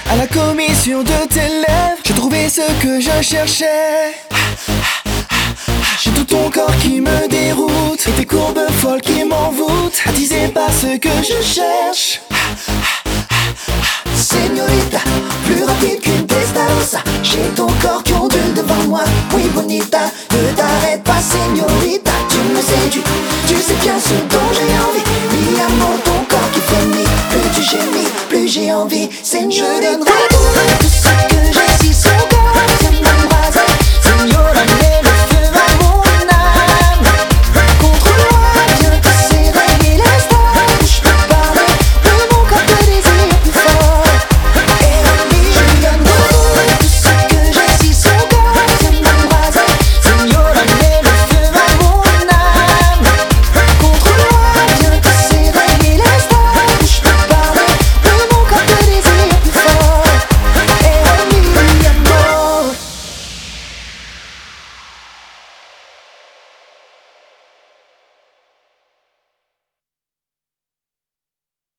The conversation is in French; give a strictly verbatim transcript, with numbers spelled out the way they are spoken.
À la commission de tes lèvres, j'ai trouvé ce que je cherchais. J'ai tout ton corps qui me déroute et tes courbes folles qui m'envoûtent, attisé par ce que je cherche. Señorita, plus rapide qu'une testarossa, j'ai ton corps qui ondule devant moi. Oui bonita, ne t'arrête pas señorita.